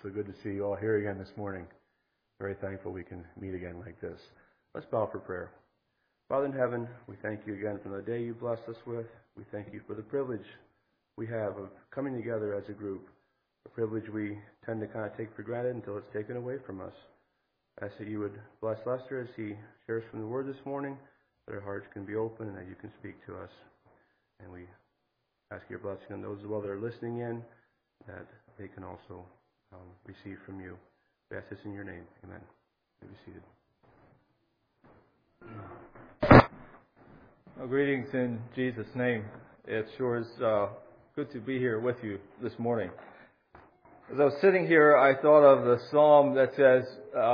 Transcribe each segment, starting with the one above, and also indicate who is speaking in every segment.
Speaker 1: so good to see you all here again this morning. Very thankful we can meet again like this. Let's bow for prayer. Father in heaven, we thank you again for the day you blessed us with. We thank you for the privilege we have of coming together as a group, a privilege we tend to kind of take for granted until it's taken away from us. I ask that you would bless Lester as he shares from the Word this morning, that our hearts can be open and that you can speak to us. And we ask your blessing on those as well that are listening in, that they can also receive from you. We ask this in your name. Amen. You may be seated.
Speaker 2: Well, greetings in Jesus' name. It sure is good to be here with you this morning. As I was sitting here, I thought of the psalm that says,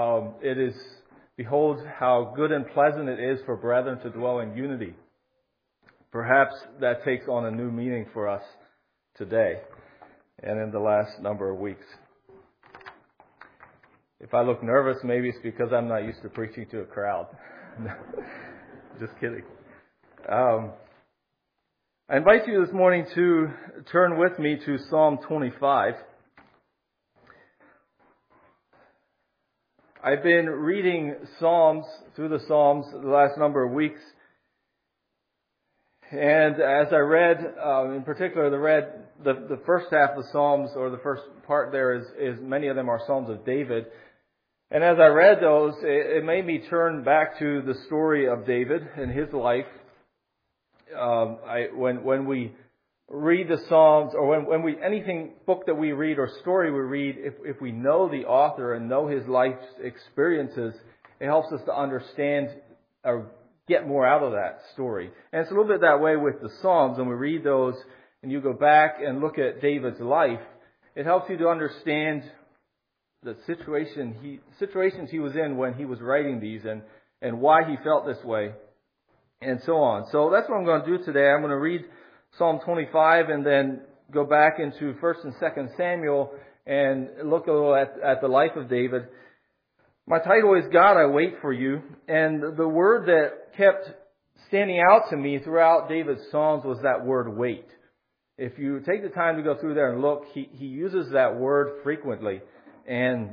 Speaker 2: behold how good and pleasant it is for brethren to dwell in unity. Perhaps that takes on a new meaning for us today and in the last number of weeks. If I look nervous, maybe it's because I'm not used to preaching to a crowd. Just kidding. I invite you this morning to turn with me to Psalm 25. I've been reading through the Psalms the last number of weeks. And as I read, in particular, the first half of the Psalms, or the first part there is many of them are Psalms of David. And as I read those, it made me turn back to the story of David and his life. When we read the Psalms, or anything book that we read or story we read, if we know the author and know his life's experiences, it helps us to understand or get more out of that story. And it's a little bit that way with the Psalms. When we read those and you go back and look at David's life, it helps you to understand the situations he was in when he was writing these, and why he felt this way, and so on. So that's what I'm going to do today. I'm going to read Psalm 25 and then go back into 1st and 2nd Samuel and look a little at the life of David. My title is God, I Wait for You. And the word that kept standing out to me throughout David's Psalms was that word wait. If you take the time to go through there and look, he uses that word frequently. And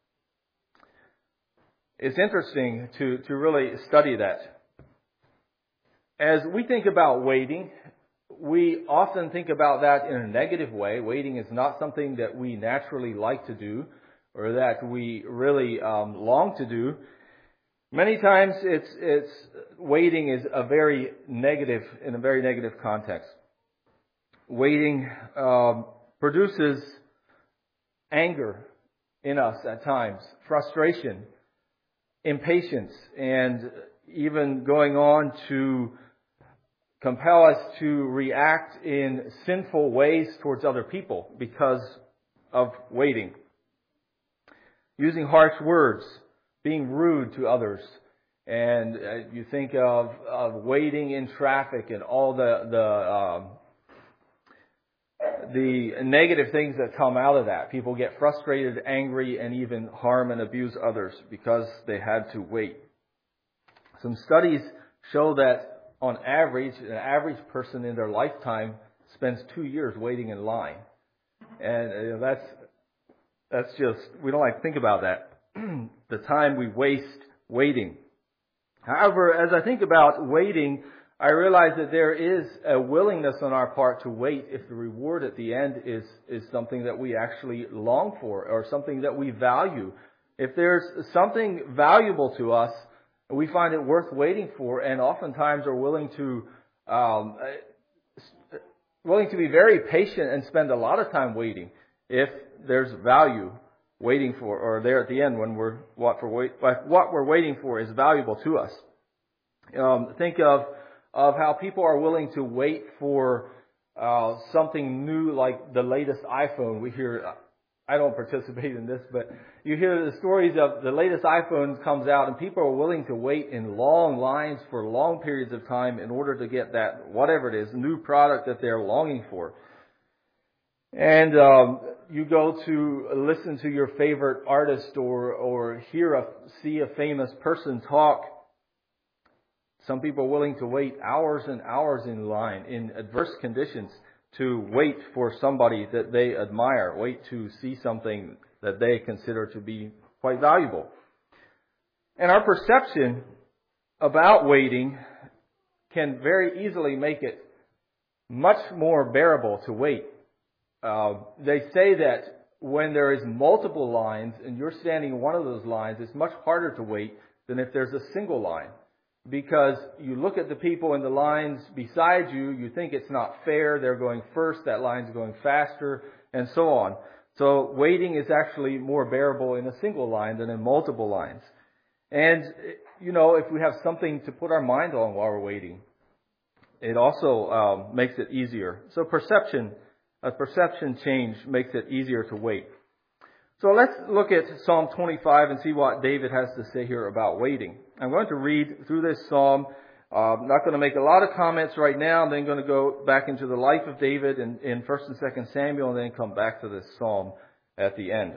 Speaker 2: it's interesting to really study that. As we think about waiting, we often think about that in a negative way. Waiting is not something that we naturally like to do or that we really long to do. Many times it's waiting is in a very negative context. Waiting produces anger in us at times, frustration, impatience, and even going on to compel us to react in sinful ways towards other people because of waiting. Using harsh words, being rude to others, and you think of waiting in traffic and all the negative things that come out of that. People get frustrated, angry, and even harm and abuse others because they had to wait. Some studies show that on average, an average person in their lifetime spends 2 years waiting in line. And that's just, we don't like to think about that. The time we waste waiting. However, as I think about waiting, I realize that there is a willingness on our part to wait if the reward at the end is something that we actually long for or something that we value. If there's something valuable to us, we find it worth waiting for, and oftentimes are willing to be very patient and spend a lot of time waiting if there's value waiting for, or there at the end when what we're waiting for is valuable to us. Think of how people are willing to wait for something new like the latest iPhone. We hear, I don't participate in this, but you hear the stories of the latest iPhone comes out and people are willing to wait in long lines for long periods of time in order to get that, whatever it is, new product that they're longing for. And you go to listen to your favorite artist or see a famous person talk. Some people are willing to wait hours and hours in line in adverse conditions to wait for somebody that they admire, wait to see something that they consider to be quite valuable. And our perception about waiting can very easily make it much more bearable to wait. They say that when there is multiple lines and you're standing in one of those lines, it's much harder to wait than if there's a single line. Because you look at the people in the lines beside you, you think it's not fair, they're going first, that line's going faster, and so on. So waiting is actually more bearable in a single line than in multiple lines. And, if we have something to put our mind on while we're waiting, it also makes it easier. So a perception change makes it easier to wait. So let's look at Psalm 25 and see what David has to say here about waiting. I'm going to read through this psalm. I'm not going to make a lot of comments right now. I'm then going to go back into the life of David in 1st and 2nd Samuel and then come back to this psalm at the end.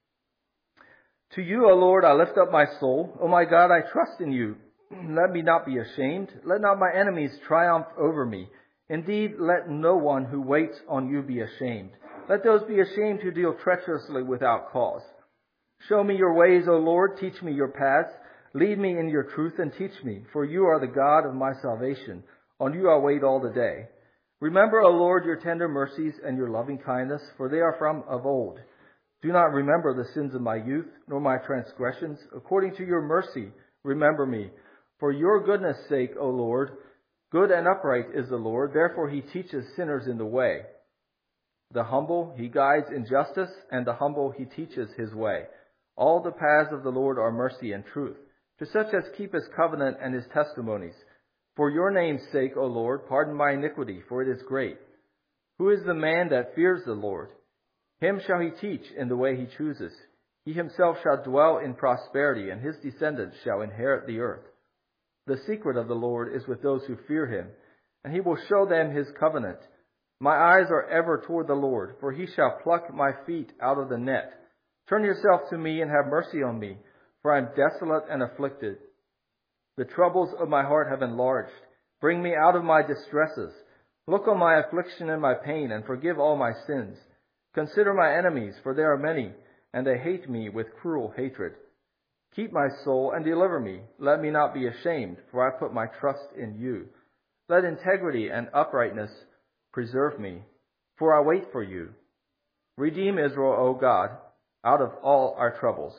Speaker 2: To you, O Lord, I lift up my soul. O my God, I trust in you. Let me not be ashamed. Let not my enemies triumph over me. Indeed, let no one who waits on you be ashamed. Let those be ashamed who deal treacherously without cause. Show me your ways, O Lord. Teach me your paths. Lead me in your truth and teach me, for you are the God of my salvation. On you I wait all the day. Remember, O Lord, your tender mercies and your loving kindness, for they are from of old. Do not remember the sins of my youth, nor my transgressions. According to your mercy, remember me. For your goodness' sake, O Lord, good and upright is the Lord. Therefore he teaches sinners in the way. The humble he guides in justice, and the humble he teaches his way. All the paths of the Lord are mercy and truth, to such as keep his covenant and his testimonies. For your name's sake, O Lord, pardon my iniquity, for it is great. Who is the man that fears the Lord? Him shall he teach in the way he chooses. He himself shall dwell in prosperity, and his descendants shall inherit the earth. The secret of the Lord is with those who fear him, and he will show them his covenant. My eyes are ever toward the Lord, for he shall pluck my feet out of the net. Turn yourself to me and have mercy on me, for I am desolate and afflicted. The troubles of my heart have enlarged. Bring me out of my distresses. Look on my affliction and my pain, and forgive all my sins. Consider my enemies, for they are many, and they hate me with cruel hatred. Keep my soul and deliver me. Let me not be ashamed, for I put my trust in you. Let integrity and uprightness preserve me, for I wait for you. Redeem Israel, O God, out of all our troubles.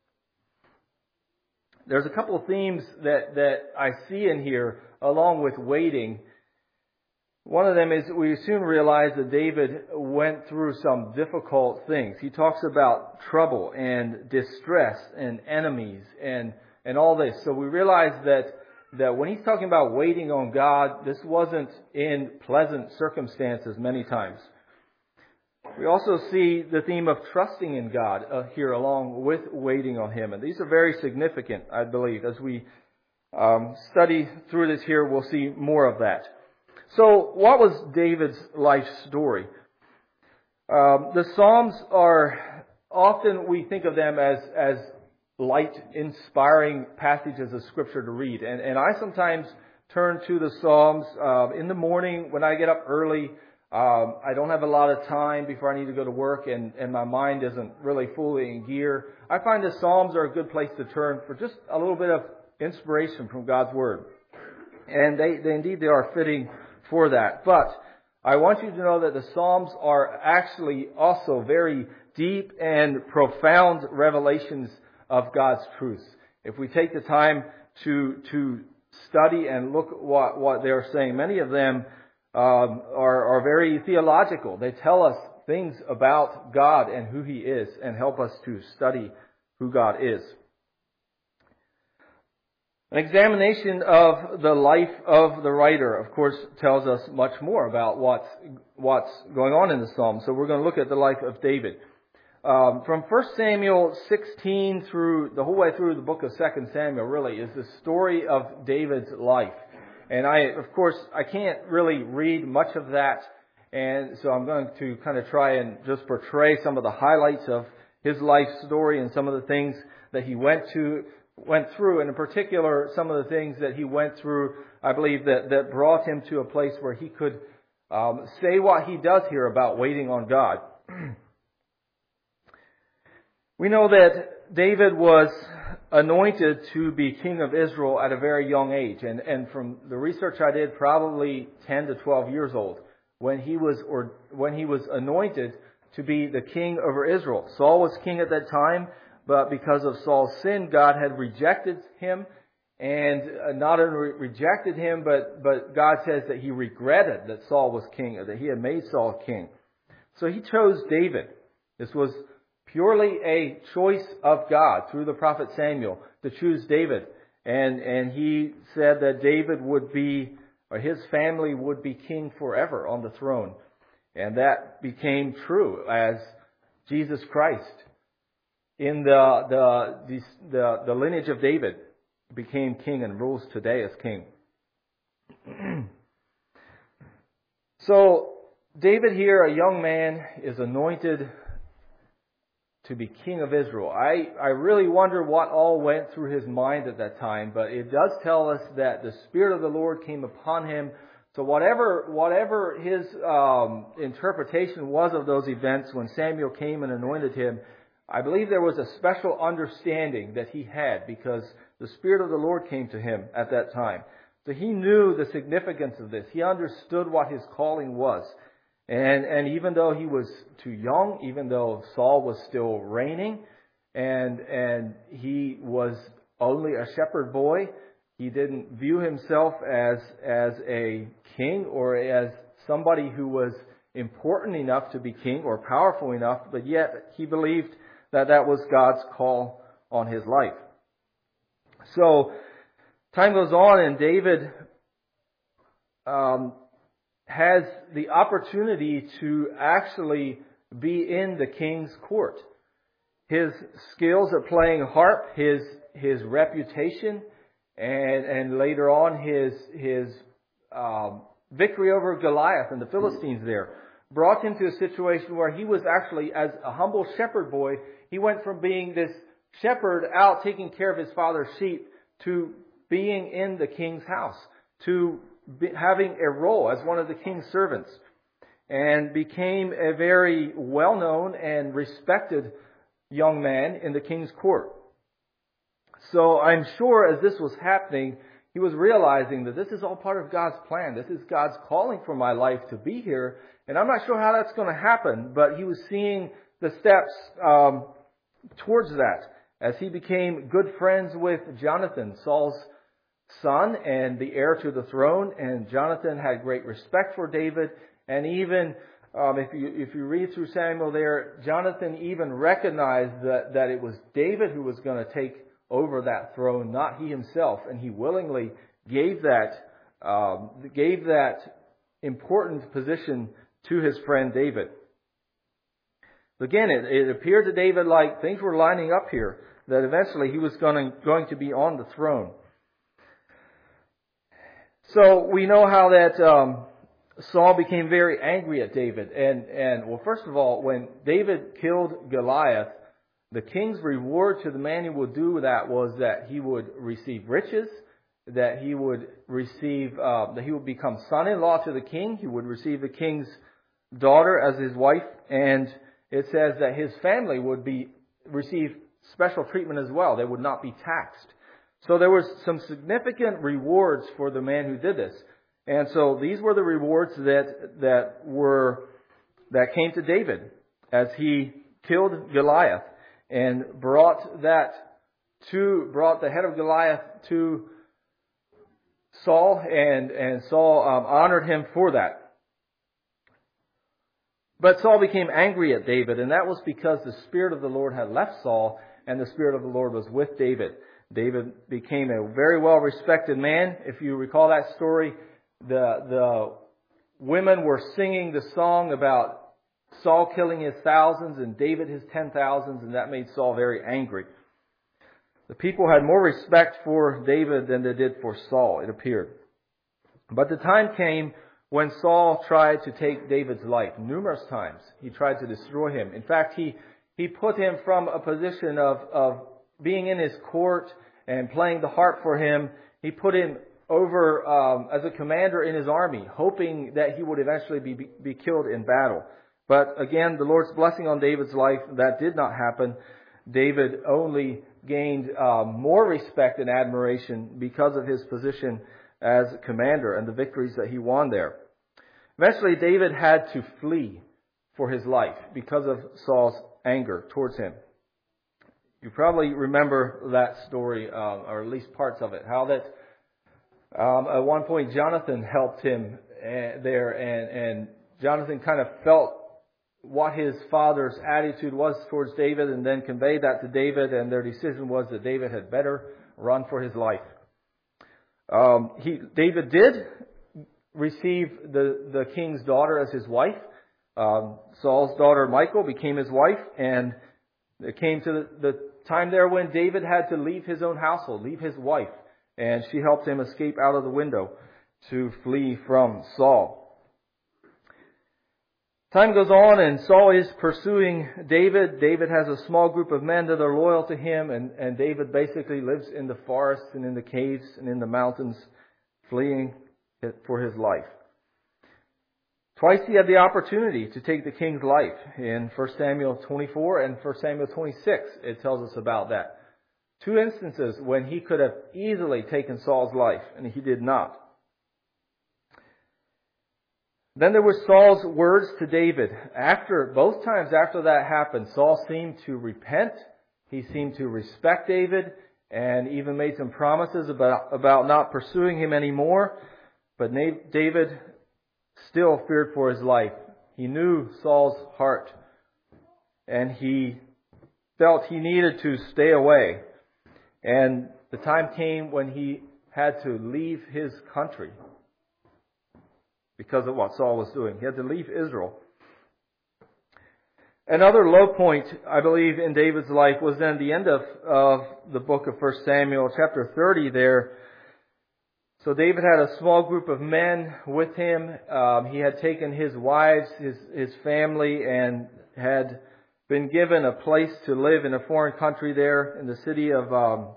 Speaker 2: There's a couple of themes that I see in here along with waiting. One of them is we soon realize that David went through some difficult things. He talks about trouble and distress and enemies and all this. So we realize that when he's talking about waiting on God, this wasn't in pleasant circumstances many times. We also see the theme of trusting in God here along with waiting on him. And these are very significant, I believe. As we study through this here, we'll see more of that. So what was David's life story? The Psalms are often, we think of them as light, inspiring passages of Scripture to read. And I sometimes turn to the Psalms in the morning when I get up early. I don't have a lot of time before I need to go to work, and my mind isn't really fully in gear. I find the Psalms are a good place to turn for just a little bit of inspiration from God's Word. And they are fitting for that. But I want you to know that the Psalms are actually also very deep and profound revelations of God's truth. If we take the time to study and look what they're saying, many of them are very theological. They tell us things about God and who He is and help us to study who God is. An examination of the life of the writer, of course, tells us much more about what's going on in the Psalms. So we're going to look at the life of David. From 1 Samuel 16 through the whole way through the book of 2 Samuel really is the story of David's life. And I can't really read much of that. And so I'm going to kind of try and just portray some of the highlights of his life story and some of the things that he went through, and in particular, some of the things that he went through, I believe, that brought him to a place where he could say what he does here about waiting on God. We know that David was anointed to be king of Israel at a very young age. And from the research I did, probably 10 to 12 years old, when he was anointed to be the king over Israel. Saul was king at that time, but because of Saul's sin, God had rejected him. And not only rejected him, but God says that he regretted that Saul was king, or that he had made Saul king. So he chose David. This was purely a choice of God through the prophet Samuel to choose David. And he said that David would be, or his family would be king forever on the throne. And that became true as Jesus Christ in the lineage of David became king and rules today as king. So David here, a young man, is anointed to be king of Israel. I really wonder what all went through his mind at that time, but it does tell us that the Spirit of the Lord came upon him. So whatever his interpretation was of those events when Samuel came and anointed him, I believe there was a special understanding that he had because the Spirit of the Lord came to him at that time. So he knew the significance of this. He understood what his calling was. And even though he was too young, even though Saul was still reigning, and he was only a shepherd boy, he didn't view himself as a king or as somebody who was important enough to be king or powerful enough, but yet he believed that that was God's call on his life. So time goes on, and David has the opportunity to actually be in the king's court. His skills at playing harp, his reputation, and later on his victory over Goliath and the Philistines there brought him to a situation where he was actually, as a humble shepherd boy, he went from being this shepherd out taking care of his father's sheep to being in the king's house, to having a role as one of the king's servants, and became a very well-known and respected young man in the king's court. So I'm sure as this was happening, he was realizing that this is all part of God's plan. This is God's calling for my life to be here. And I'm not sure how that's going to happen, but he was seeing the steps towards that as he became good friends with Jonathan, Saul's son and the heir to the throne. And Jonathan had great respect for David. And even if you read through Samuel there, Jonathan even recognized that it was David who was going to take over that throne, not he himself. And he willingly gave that important position to his friend David. Again, it appeared to David like things were lining up here, that eventually he was going to be on the throne. So we know how that Saul became very angry at David. And well, first of all, when David killed Goliath, the king's reward to the man who would do that was that he would receive riches, that he would become son-in-law to the king. He would receive the king's daughter as his wife, and it says that his family would receive special treatment as well. They would not be taxed. So there was some significant rewards for the man who did this. And so these were the rewards that came to David as he killed Goliath and brought the head of Goliath to Saul, and Saul honored him for that. But Saul became angry at David, and that was because the Spirit of the Lord had left Saul, and the Spirit of the Lord was with David. David became a very well-respected man. If you recall that story, the women were singing the song about Saul killing his thousands and David his 10,000s, and that made Saul very angry. The people had more respect for David than they did for Saul, it appeared. But the time came when Saul tried to take David's life. Numerous times he tried to destroy him. In fact, he put him from a position of being in his court and playing the harp for him. He put him over as a commander in his army, hoping that he would eventually be killed in battle. But again, the Lord's blessing on David's life, that did not happen. David only gained more respect and admiration because of his position as commander and the victories that he won there. Eventually, David had to flee for his life because of Saul's anger towards him. You probably remember that story, or at least parts of it, how that at one point Jonathan helped him there, and Jonathan kind of felt what his father's attitude was towards David and then conveyed that to David, and their decision was that David had better run for his life. David did receive the king's daughter as his wife. Saul's daughter Michal became his wife, and it came to the time there when David had to leave his own household, leave his wife, and she helped him escape out of the window to flee from Saul. Time goes on and Saul is pursuing David. David has a small group of men that are loyal to him, and David basically lives in the forests and in the caves and in the mountains, fleeing for his life. Twice he had the opportunity to take the king's life. In 1 Samuel 24 and 1 Samuel 26, it tells us about that. Two instances when he could have easily taken Saul's life, and he did not. Then there were Saul's words to David. Both times after that happened, Saul seemed to repent. He seemed to respect David and even made some promises about not pursuing him anymore. But David still feared for his life. He knew Saul's heart, and he felt he needed to stay away. And the time came when he had to leave his country because of what Saul was doing. He had to leave Israel. Another low point, I believe, in David's life was then the end of the book of 1 Samuel, chapter 30 there. So David had a small group of men with him. He had taken his wives, his family, and had been given a place to live in a foreign country there in the city of,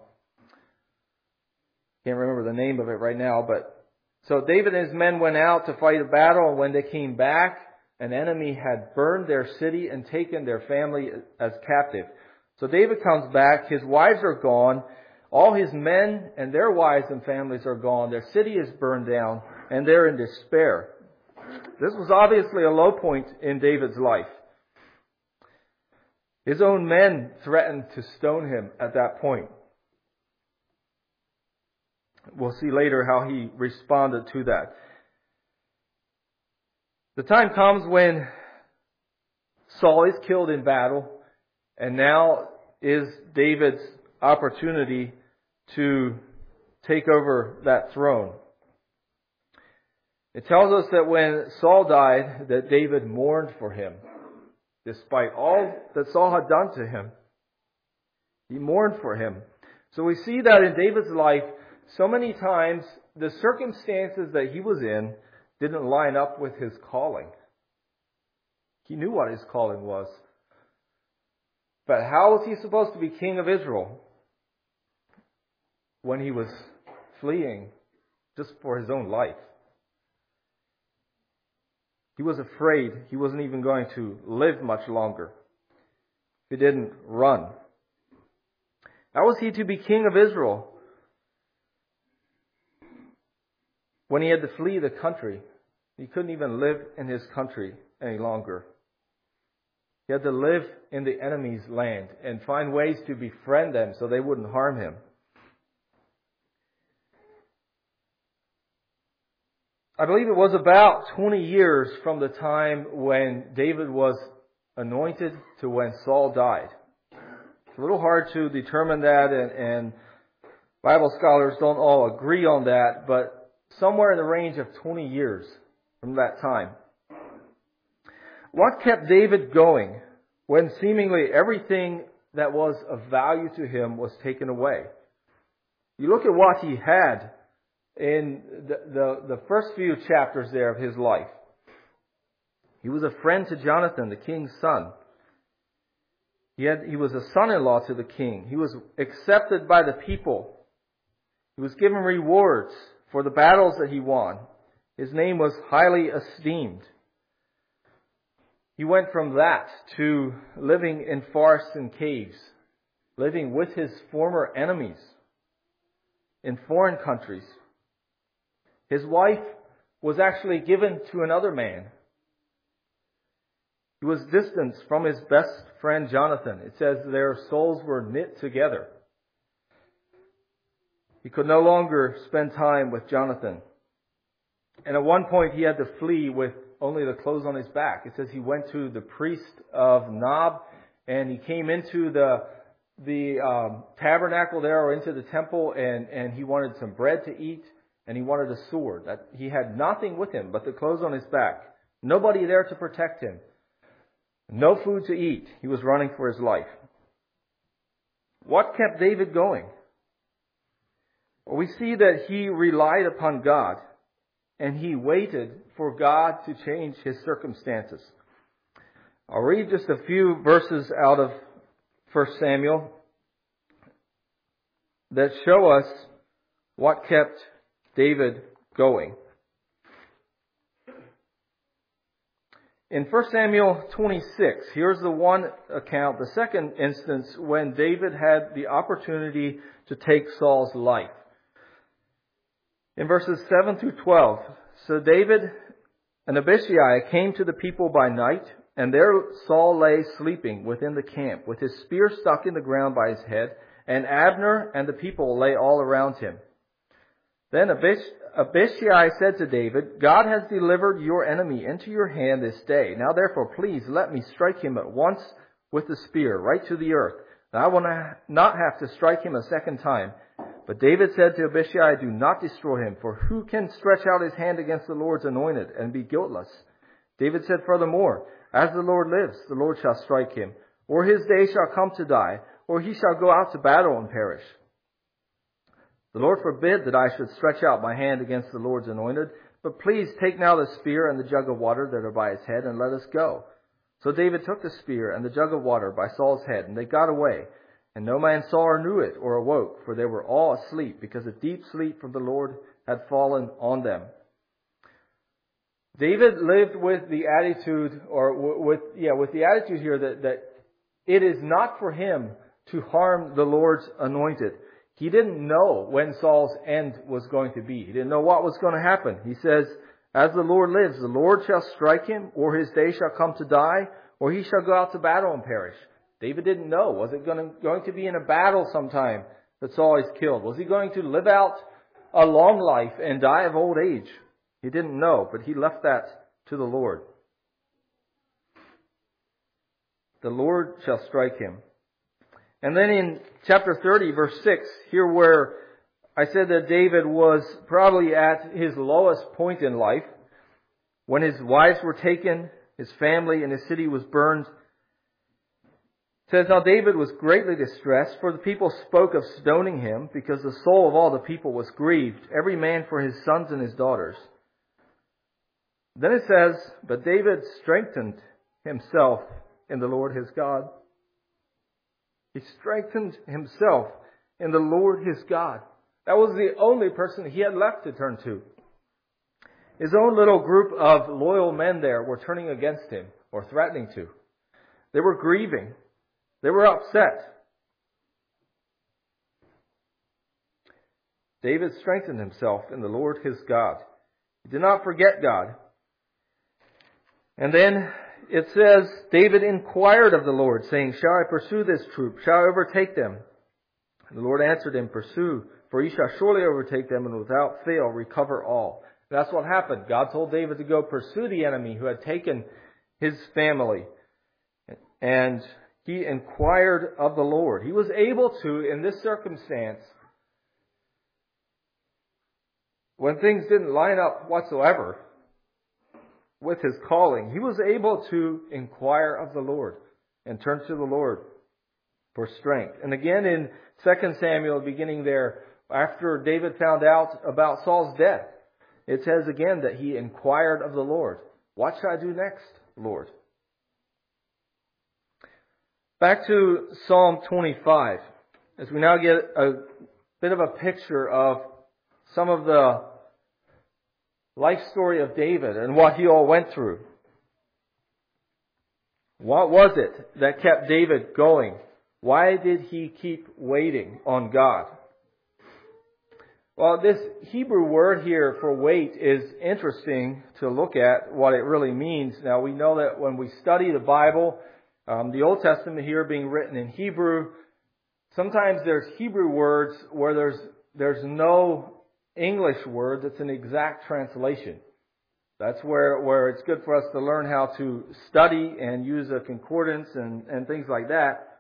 Speaker 2: can't remember the name of it right now, but so David and his men went out to fight a battle, and when they came back, an enemy had burned their city and taken their family as captive. So David comes back, his wives are gone, all his men and their wives and families are gone, their city is burned down, and they're in despair. This was obviously a low point in David's life. His own men threatened to stone him at that point. We'll see later how he responded to that. The time comes when Saul is killed in battle, and now is David's opportunity to take over that throne. It tells us that when Saul died, that David mourned for him. Despite all that Saul had done to him, he mourned for him. So we see that in David's life, so many times the circumstances that he was in didn't line up with his calling. He knew what his calling was. But how was he supposed to be king of Israel when he was fleeing just for his own life? He was afraid he wasn't even going to live much longer if he didn't run. How was he to be king of Israel when he had to flee the country? He couldn't even live in his country any longer. He had to live in the enemy's land and find ways to befriend them so they wouldn't harm him. I believe it was about 20 years from the time when David was anointed to when Saul died. It's a little hard to determine that, and Bible scholars don't all agree on that, but somewhere in the range of 20 years from that time. What kept David going when seemingly everything that was of value to him was taken away? You look at what he had in the first few chapters there of his life. He was a friend to Jonathan, the king's son. He was a son-in-law to the king. He was accepted by the people. He was given rewards for the battles that he won. His name was highly esteemed. He went from that to living in forests and caves, living with his former enemies in foreign countries. His wife was actually given to another man. He was distanced from his best friend Jonathan. It says their souls were knit together. He could no longer spend time with Jonathan. And at one point he had to flee with only the clothes on his back. It says he went to the priest of Nob, and he came into the tabernacle there, or into the temple, and he wanted some bread to eat, and he wanted a sword. That he had nothing with him but the clothes on his back. Nobody there to protect him. No food to eat. He was running for his life. What kept David going? Well, we see that he relied upon God, and he waited for God to change his circumstances. I'll read just a few verses out of 1 Samuel that show us what kept David going. In 1 Samuel 26, here's the one account, the second instance when David had the opportunity to take Saul's life. In verses 7 through 12, so David and Abishai came to the people by night, and there Saul lay sleeping within the camp, with his spear stuck in the ground by his head, and Abner and the people lay all around him. Then Abishai said to David, God has delivered your enemy into your hand this day. Now therefore, please let me strike him at once with the spear, right to the earth. And I will not have to strike him a second time. But David said to Abishai, do not destroy him, for who can stretch out his hand against the Lord's anointed and be guiltless? David said furthermore, as the Lord lives, the Lord shall strike him, or his day shall come to die, or he shall go out to battle and perish. The Lord forbid that I should stretch out my hand against the Lord's anointed, but please take now the spear and the jug of water that are by his head, and let us go. So David took the spear and the jug of water by Saul's head, and they got away. And no man saw or knew it or awoke, for they were all asleep, because a deep sleep from the Lord had fallen on them. David lived with the attitude, with the attitude here that it is not for him to harm the Lord's anointed. He didn't know when Saul's end was going to be. He didn't know what was going to happen. He says, as the Lord lives, the Lord shall strike him, or his day shall come to die, or he shall go out to battle and perish. David didn't know. Was it going to be in a battle sometime that Saul is killed? Was he going to live out a long life and die of old age? He didn't know, but he left that to the Lord. The Lord shall strike him. And then in chapter 30, verse 6, here where I said that David was probably at his lowest point in life, when his wives were taken, his family and his city was burned. It says, now David was greatly distressed, for the people spoke of stoning him, because the soul of all the people was grieved, every man for his sons and his daughters. Then it says, but David strengthened himself in the Lord his God. He strengthened himself in the Lord his God. That was the only person he had left to turn to. His own little group of loyal men there were turning against him, or threatening to. They were grieving. They were upset. David strengthened himself in the Lord his God. He did not forget God. And then it says, David inquired of the Lord, saying, shall I pursue this troop? Shall I overtake them? And the Lord answered him, pursue, for ye shall surely overtake them, and without fail recover all. And that's what happened. God told David to go pursue the enemy who had taken his family. And he inquired of the Lord. He was able to, in this circumstance, when things didn't line up whatsoever with his calling, he was able to inquire of the Lord and turn to the Lord for strength. And again in 2 Samuel, beginning there, after David found out about Saul's death, it says again that he inquired of the Lord. What shall I do next, Lord? Back to Psalm 25, as we now get a bit of a picture of some of the life story of David and what he all went through. What was it that kept David going? Why did he keep waiting on God? Well, this Hebrew word here for wait is interesting to look at what it really means. Now, we know that when we study the Bible, the Old Testament here being written in Hebrew, sometimes there's Hebrew words where there's no English word that's an exact translation. That's where it's good for us to learn how to study and use a concordance and things like that.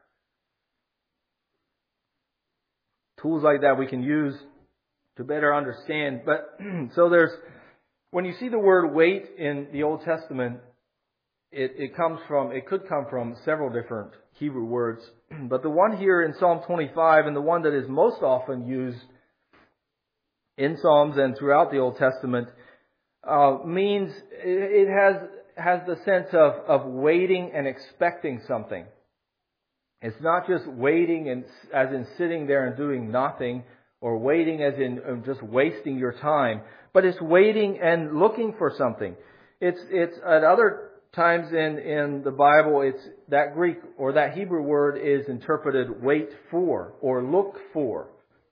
Speaker 2: Tools like that we can use to better understand. But so when you see the word wait in the Old Testament, it could come from several different Hebrew words. But the one here in Psalm 25 and the one that is most often used in Psalms and throughout the Old Testament means it has the sense of waiting and expecting something. It's not just waiting as in sitting there and doing nothing, or waiting as in just wasting your time, but it's waiting and looking for something. It's at other times in the Bible, it's that Greek or that Hebrew word is interpreted wait for or look for.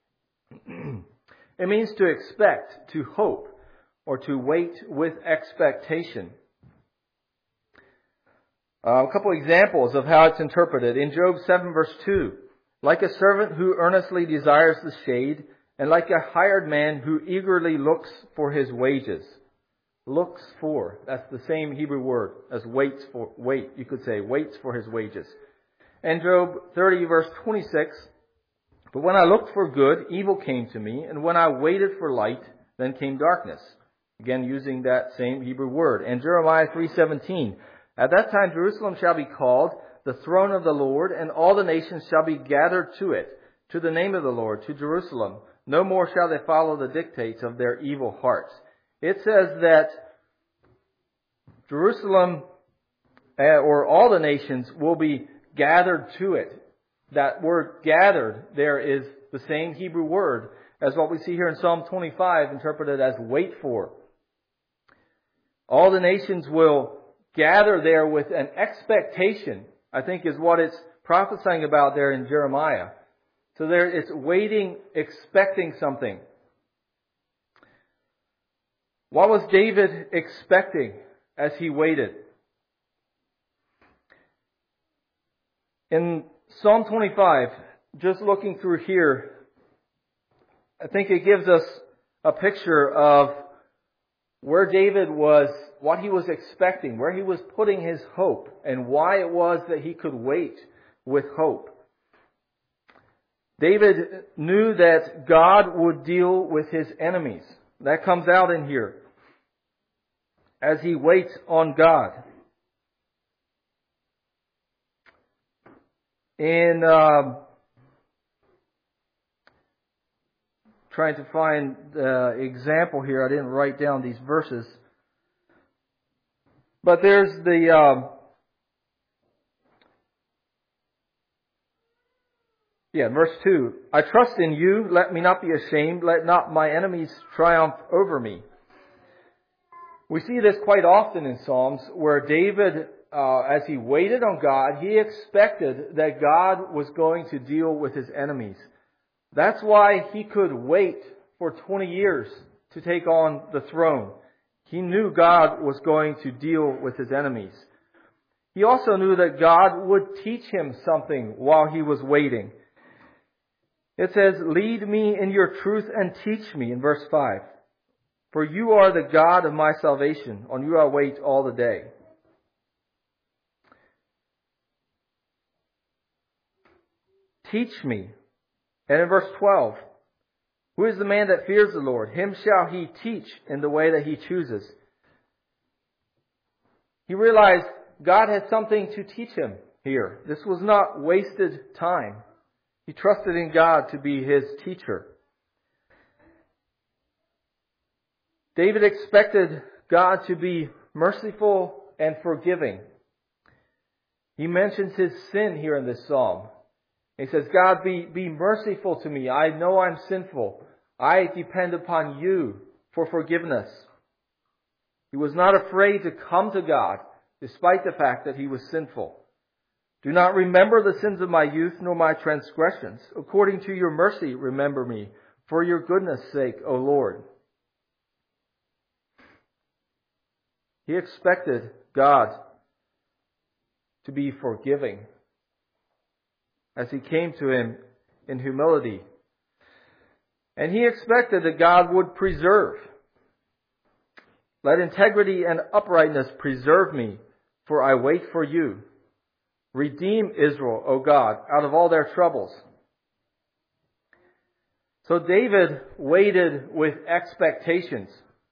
Speaker 2: It means to expect, to hope, or to wait with expectation. A couple examples of how it's interpreted. In Job 7 verse 2, like a servant who earnestly desires the shade, and like a hired man who eagerly looks for his wages. Looks for. That's the same Hebrew word as waits for. Wait, you could say, waits for his wages. And Job 30 verse 26, but when I looked for good, evil came to me, and when I waited for light, then came darkness. Again, using that same Hebrew word. And Jeremiah 3:17, at that time Jerusalem shall be called the throne of the Lord, and all the nations shall be gathered to it, to the name of the Lord, to Jerusalem. No more shall they follow the dictates of their evil hearts. It says that Jerusalem, or all the nations, will be gathered to it. That word gathered there is the same Hebrew word as what we see here in Psalm 25, interpreted as wait for. All the nations will gather there with an expectation, I think is what it's prophesying about there in Jeremiah. So there it's waiting, expecting something. What was David expecting as he waited? In Psalm 25, just looking through here, I think it gives us a picture of where David was, what he was expecting, where he was putting his hope, and why it was that he could wait with hope. David knew that God would deal with his enemies. That comes out in here as he waits on God. In trying to find the example here, I didn't write down these verses. But there's the verse 2. I trust in you, let me not be ashamed, let not my enemies triumph over me. We see this quite often in Psalms where David, as he waited on God, he expected that God was going to deal with his enemies. That's why he could wait for 20 years to take on the throne. He knew God was going to deal with his enemies. He also knew that God would teach him something while he was waiting. It says, lead me in your truth and teach me, in verse 5. For you are the God of my salvation. On you I wait all the day. Teach me. And in verse 12, who is the man that fears the Lord? Him shall he teach in the way that he chooses. He realized God had something to teach him here. This was not wasted time. He trusted in God to be his teacher. David expected God to be merciful and forgiving. He mentions his sin here in this psalm. He says, God, be merciful to me. I know I'm sinful. I depend upon you for forgiveness. He was not afraid to come to God, despite the fact that he was sinful. Do not remember the sins of my youth, nor my transgressions. According to your mercy, remember me, for your goodness' sake, O Lord. He expected God to be forgiving as he came to him in humility. And he expected that God would preserve. Let integrity and uprightness preserve me, for I wait for you. Redeem Israel, O God, out of all their troubles. So David waited with expectations.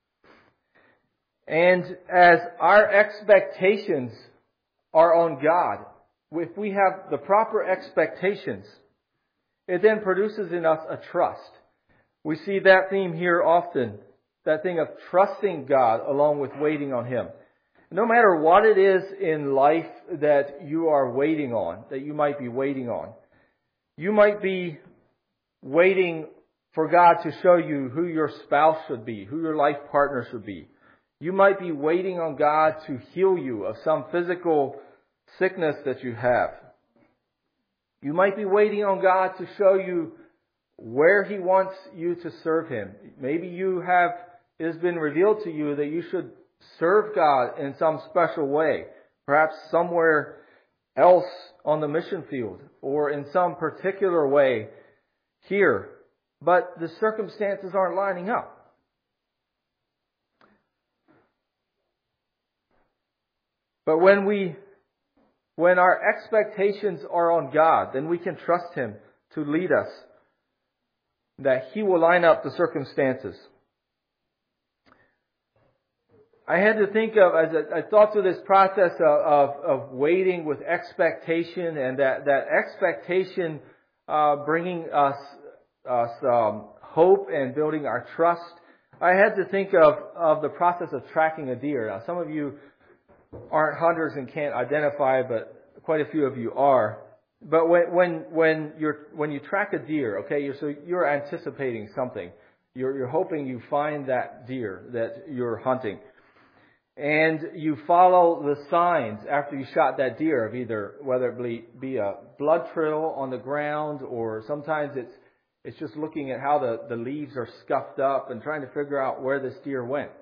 Speaker 2: And as our expectations are on God, if we have the proper expectations, it then produces in us a trust. We see that theme here often, that thing of trusting God along with waiting on Him. No matter what it is in life that you are waiting on, that you might be waiting on, you might be waiting for God to show you who your spouse should be, who your life partner should be. You might be waiting on God to heal you of some physical sickness that you have. You might be waiting on God to show you where He wants you to serve Him. Maybe it has been revealed to you that you should serve God in some special way, perhaps somewhere else on the mission field or in some particular way here, but the circumstances aren't lining up. But when our expectations are on God, then we can trust Him to lead us, that He will line up the circumstances. I had to think of, as I thought through this process of waiting with expectation, and that expectation bringing us hope and building our trust. I had to think of the process of tracking a deer. Now, some of you aren't hunters and can't identify, but quite a few of you are. But when you track a deer, okay, you're anticipating something. You're hoping you find that deer that you're hunting. And you follow the signs after you shot that deer of either, whether it be a blood trail on the ground, or sometimes it's just looking at how the leaves are scuffed up and trying to figure out where this deer went.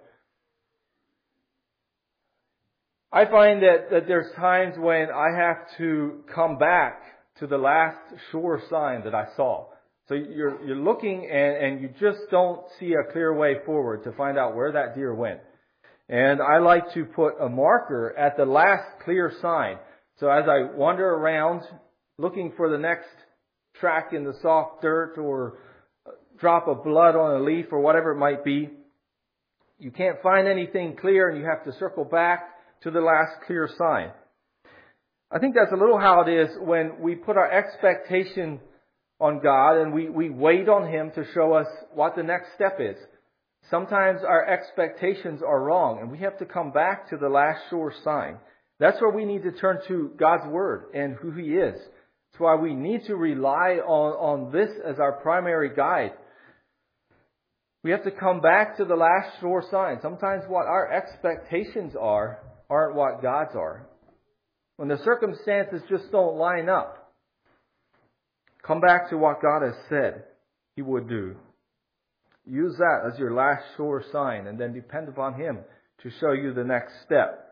Speaker 2: I find that there's times when I have to come back to the last sure sign that I saw. So you're looking and you just don't see a clear way forward to find out where that deer went. And I like to put a marker at the last clear sign. So as I wander around looking for the next track in the soft dirt or drop of blood on a leaf or whatever it might be, you can't find anything clear and you have to circle back to the last clear sign. I think that's a little how it is when we put our expectation on God and we wait on Him to show us what the next step is. Sometimes our expectations are wrong and we have to come back to the last sure sign. That's where we need to turn to God's Word and who He is. That's why we need to rely on this as our primary guide. We have to come back to the last sure sign. Sometimes what our expectations aren't what God's are. When the circumstances just don't line up, come back to what God has said He would do. Use that as your last sure sign and then depend upon Him to show you the next step.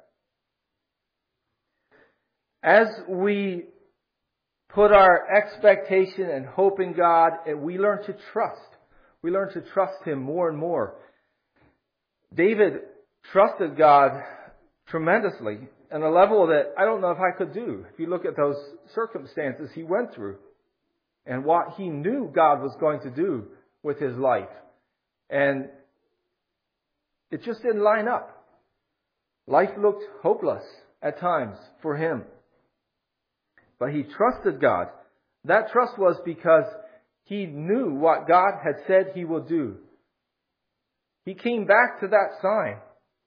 Speaker 2: As we put our expectation and hope in God, we learn to trust. We learn to trust Him more and more. David trusted God tremendously on a level that I don't know if I could do. If you look at those circumstances he went through and what he knew God was going to do with his life. And it just didn't line up. Life looked hopeless at times for him. But he trusted God. That trust was because he knew what God had said He would do. He came back to that sign.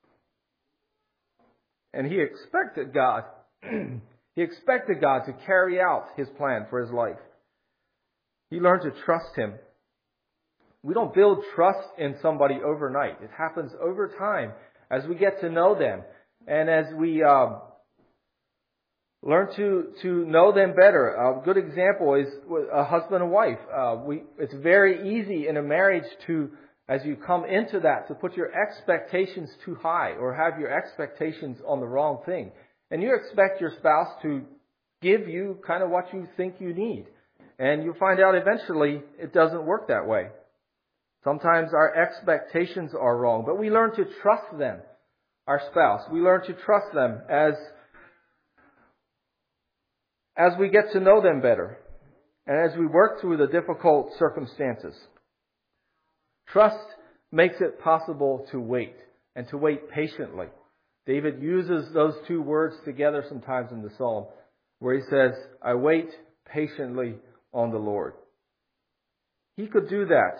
Speaker 2: And he expected God. He expected God to carry out His plan for his life. He learned to trust Him. We don't build trust in somebody overnight. It happens over time as we get to know them, and as we learn to know them better. A good example is a husband and wife. It's very easy in a marriage to, as you come into that, to put your expectations too high or have your expectations on the wrong thing. And you expect your spouse to give you kind of what you think you need. And you'll find out eventually it doesn't work that way. Sometimes our expectations are wrong, but we learn to trust them, our spouse. We learn to trust them as we get to know them better and as we work through the difficult circumstances. Trust makes it possible to wait and to wait patiently. David uses those two words together sometimes in the psalm where he says, I wait patiently on the Lord. He could do that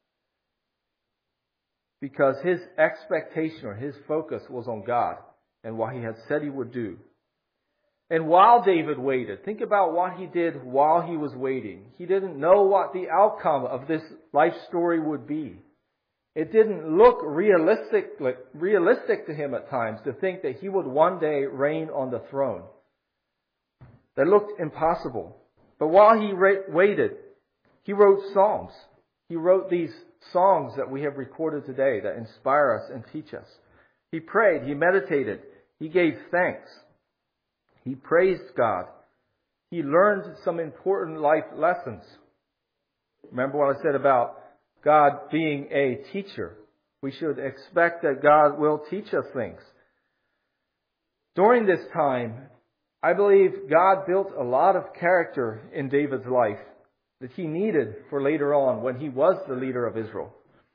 Speaker 2: because his expectation or his focus was on God and what he had said he would do. And while David waited, think about what he did while he was waiting. He didn't know what the outcome of this life story would be. It didn't look realistic to him at times to think that he would one day reign on the throne. That looked impossible. But while he waited, he wrote psalms. He wrote these songs that we have recorded today that inspire us and teach us. He prayed, he meditated, he gave thanks. He praised God. He learned some important life lessons. Remember what I said about God being a teacher. We should expect that God will teach us things. During this time, I believe God built a lot of character in David's life that he needed for later on when he was the leader of Israel.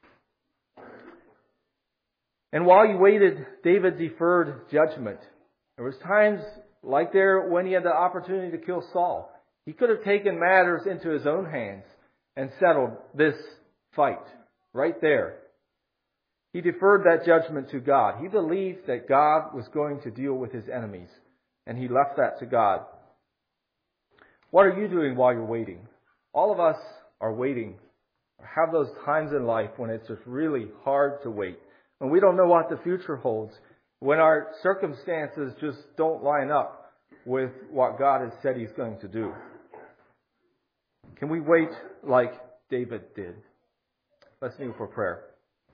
Speaker 2: And while he waited, David deferred judgment. There was times like there when he had the opportunity to kill Saul. He could have taken matters into his own hands and settled this fight right there. He deferred that judgment to God. He believed that God was going to deal with his enemies, and he left that to God. What are you doing while you're waiting? All of us are waiting, or have those times in life when it's just really hard to wait, when we don't know what the future holds, when our circumstances just don't line up with what God has said He's going to do. Can we wait like David did? Let's kneel for prayer.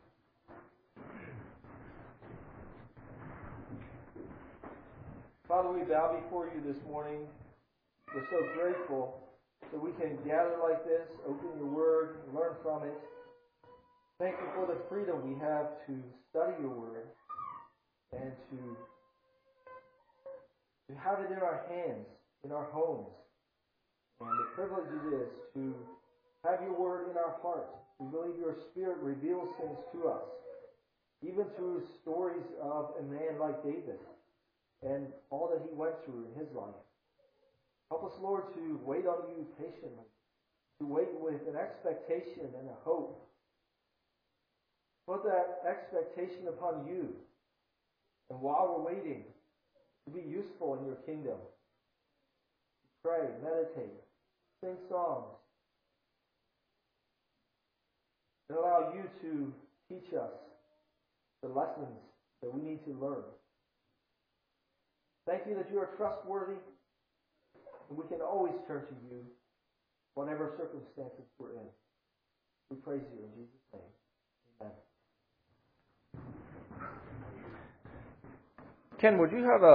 Speaker 2: Father, we bow before you this morning. We're so grateful that we can gather like this, open your word, learn from it. Thank you for the freedom we have to study your word and to have it in our hands, in our homes. And the privilege it is to have your word in our hearts. We believe your Spirit reveals things to us, even through stories of a man like David and all that he went through in his life. Help us, Lord, to wait on you patiently, to wait with an expectation and a hope. Put that expectation upon you. And while we're waiting, to be useful in your kingdom. Pray, meditate, sing songs, and allow you to teach us the lessons that we need to learn. Thank you that you are trustworthy, and we can always turn to you, whatever circumstances we're in. We praise you in Jesus' name. Amen. Ken, would you have a